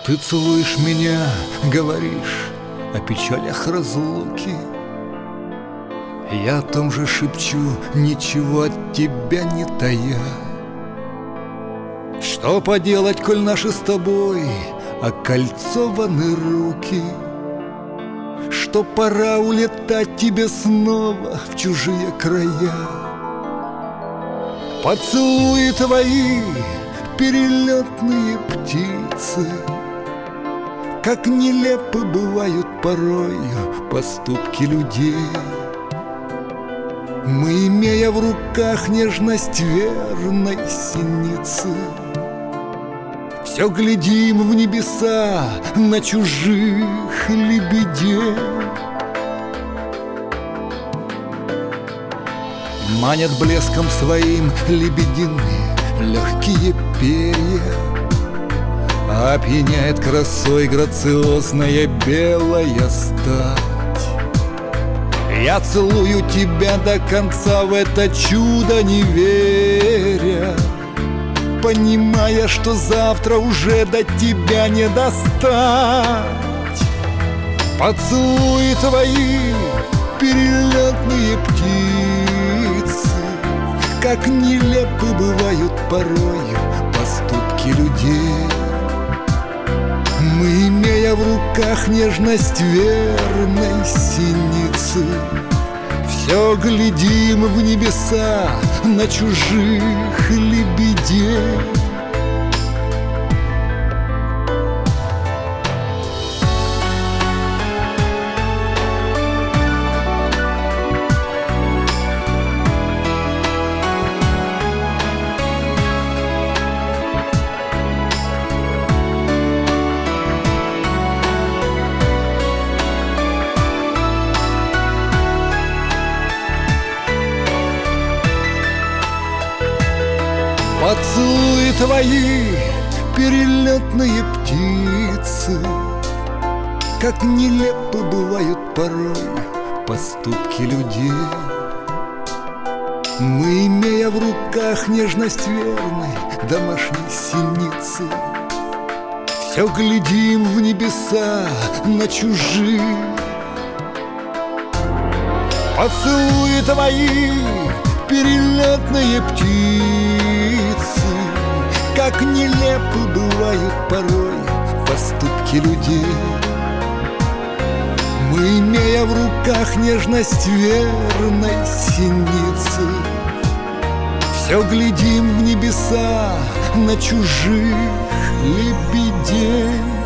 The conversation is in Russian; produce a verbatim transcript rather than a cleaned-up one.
Ты целуешь меня, говоришь о печалях разлуки. Я о том же шепчу, ничего от тебя не тая. Что поделать, коль наши с тобой окольцованы руки? Что пора улетать тебе снова в чужие края. Поцелуи твои, перелетные птицы, как нелепы бывают порою поступки людей. Мы, имея в руках нежность верной синицы, все глядим в небеса на чужих лебедей. Манят блеском своим лебединые легкие перья, опьяняет красой грациозная белая стать. Я целую тебя до конца в это чудо не веря, понимая, что завтра уже до тебя не достать. Поцелуи твои, перелетные птицы, как нелепы бывают порою поступки людей. Мы, имея в руках нежность верной синицы, все глядим в небеса на чужих лебедей. Поцелуи твои, перелетные птицы, как нелепы бывают порой поступки людей. Мы, имея в руках нежность верной домашней синицы, все глядим в небеса на чужих. Поцелуи твои, перелетные птицы, как нелепы бывают порой поступки людей. Мы, имея в руках нежность верной синицы, все глядим в небеса на чужих лебедей.